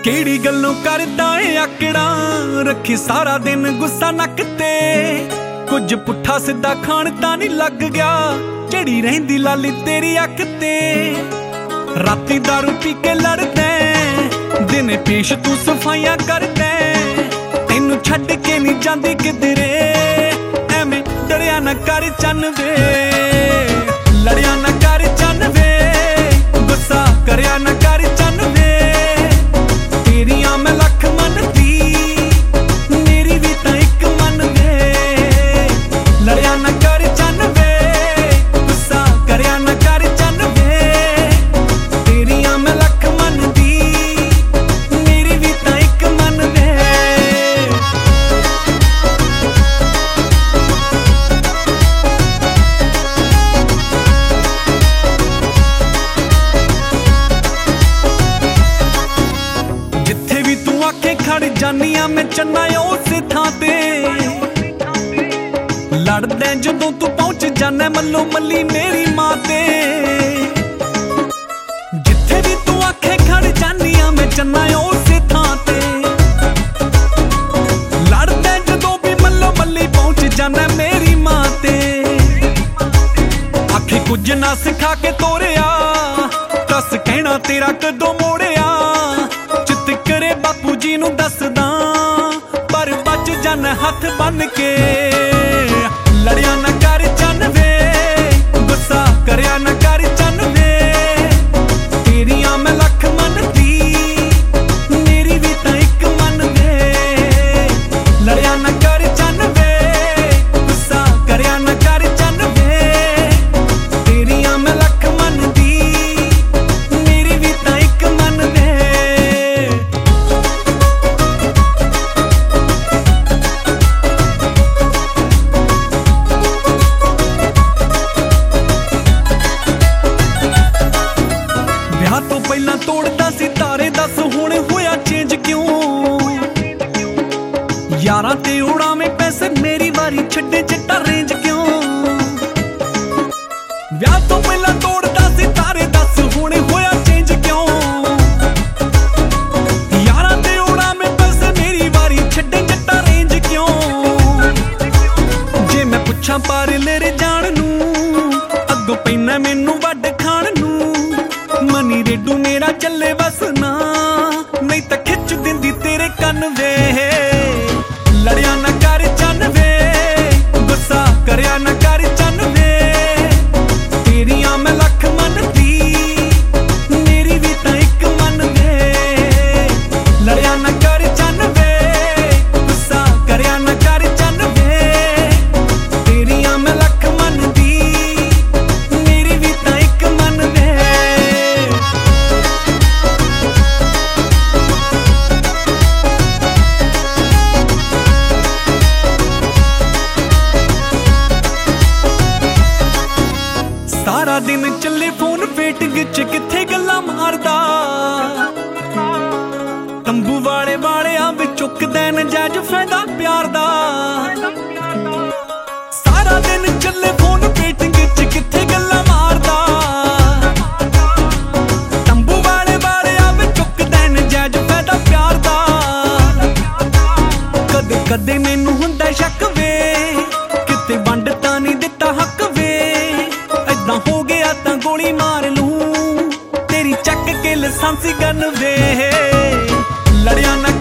केड़ी गल्लों करदा है आकड़ा, रखी सारा दिन गुस्सा नक ते। कुछ पुट्ठा सीधा खान तां नहीं लग गया, चढ़ी रहिंदी लाली तेरी अख ते। राती दारू पी के लड़दे, दिन पेश तू सफाइयां करदे। तेनू छड्ड के नहीं जांदी किधरे, एवें डरिया ना कर चन वे। लड़िया ना कर चन वे, गुस्सा करया ना कर चन वे। तेरियां मैं लख मनदी, मेरी भी तां इक मन वे। लड़िया ना कर चन वे, गुस्सा करया ना कर चन वे। तेरियां मैं लख मनदी, मेरी भी तां इक मन वे। जिथे भी तू आखे खड़ जानिया मैं चन्ना उस थां ते। लड़दे जदों तू पहुंच जाना मल्लो मल्ली मेरी मां ते। जिथे भी तू आखे खड़ जानिया मैं चन्ना उस थां ते। लड़दे जदों भी मल्लो मल्ली पहुंच जाना मेरी मां ते। आखे कुछ ना सिखा के तोरिया, दस कहना तेरा कदों मोड़िया। चित करे बापू जी नू दसदा, पर बच जान हथ बन के। लड़िया ना कर चन वे, गुस्सा करया ना कर चन वे। तेरियां मैं लख मनदी, मेरी भी तां इक मन वे। लड़िया ना कर चन वे, गुस्सा करया ना कर चन वे। तेरियां मैं लख मनदी, मेरी भी तां इक मन वे। विआह तो पहला तोड़दा सी तारे, दस हुण होया चेंज क्यों। यारां ते उड़ावे पैसे, मेरी वारी छड्डे चिट्टा रेंज क्यों। विआह तो पहला तोड़दा सी तारे, दस हुण होया चेंज क्यों। यारां ते उड़ावे पैसे, मेरी वारी छड्डे चिट्टा रेंज क्यों। जे मैं पुछां पार लेरे जाण नूं, अग्गों पैना मैनू वड्ड खाण नूं। मनी रेडू मेरा चले बस ना, नहीं तां खिच दिंदी तेरे कन वे। लड़िया ना कर चन वे, गुस्सा करया ना कर चन वे। तेरियां मैं लख मनदी, मेरी भी तां इक मन वे। लड़िया ना कर चन वे, गुस्सा करया ना कर चन वे। तेरियां मैं लख मनदी, मेरी भी तां इक मन वे। सारा दिन चले फोन वेट गिच, किथे गल्लां मारदा। तंबू वाले वाले चुकदे नजायज फायदा प्यार दा। सारा दिन चले फोन वेट गिच, किथे गल्लां मारदा। तंबू वाले चुकदे नजायज फायदा प्यार दा। कदे कदे मैनू हुंदा शक वे, किते वंड तां नहीं दिता हक वे। ऐदां हो गया तां गोली मार लूं, तेरी चक के लाइसेंस गन वे। लड़िया ना